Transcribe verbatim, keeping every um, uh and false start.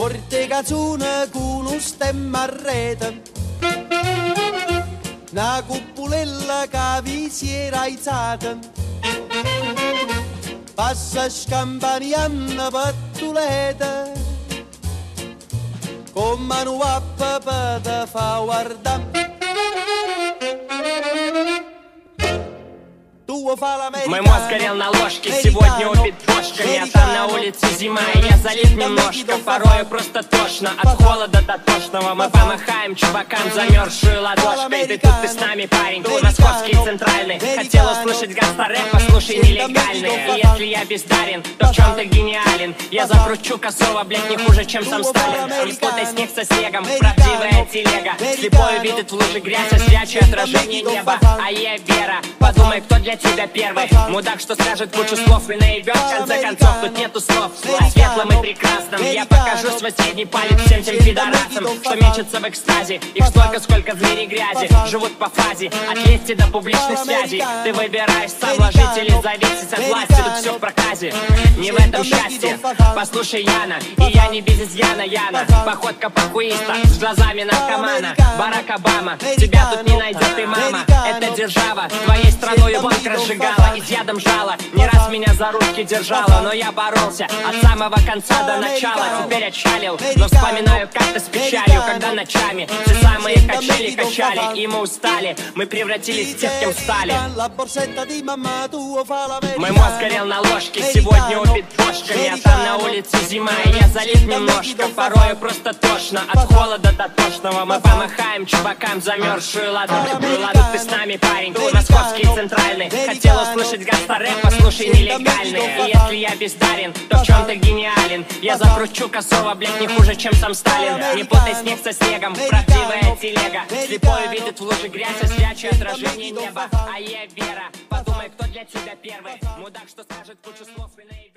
Forte canzone con un stemma a rete, una cupolella che vi si era alzata, passa scampaniando pattulete, con mano a papà te fa guardare. Мой мозг горел на ложке, сегодня убит кошками. А там на улице зима, и я залит немножко. Порою просто тошно, от холода до тошного. Мы помахаем чувакам замерзшую ладошкой. Ты тут, ты с нами, парень, московский центральный. Хотел услышать гангста-рэп, послушай нелегальный. И если я бездарен, то в чем ты гениален? Я закручу косово, блядь, не хуже, чем сам Сталин. Не спутай снег со снегом, правдивая телега. Слепой видит в луже грязь, освячу отражение неба. А я Вера, подумай, кто для тебя первый. Мудак, что скажет кучу слов и наебет. В конце концов, тут нету слов. О светлом и прекрасном я покажу свой средний палец всем тем пидорасам, что мечутся в экстазе. Их столько, сколько в мире грязи. Живут по фазе, от лести до публичных связей. Ты выбираешь сам, ложить или зависеть от власти. Тут все в проказе, не в этом счастье. Послушай, Яна, и я не без изъяна, Яна. Походка похуиста с глазами наркомана. Барак Обама, тебя тут не найдет и мама. Это держава, твоей страною банк разжигала, из ядом жала. Не раз меня за ручки держала, но я боролся от самого конца до начала. Теперь отчалил, но вспоминаю как-то с печалью, когда ночами все самые качели качали, и мы устали. Мы превратились в тех, кем стали. Мой мозг горел на ложке, сегодня убит кошками. А там на улице зима, и я залит немножко. Порою просто тошно, от холода до тошного. Мы помахаем чувакам замерзшую ладошку. Ладно, ты с нами, парень, московский центральный. Хотел услышать гангста-рэп, послушай нелегальный. И если я бездарен, то в чем ты гениален? Я закручу косово, блядь, не хуже, чем сам Сталин. Не путай снег со снегом, правдивая телега. Слепой видит в луже грязь, освячу отражение неба. А я Вера, подумай, кто для тебя первый. Мудак, что скажет кучу слов и наивный.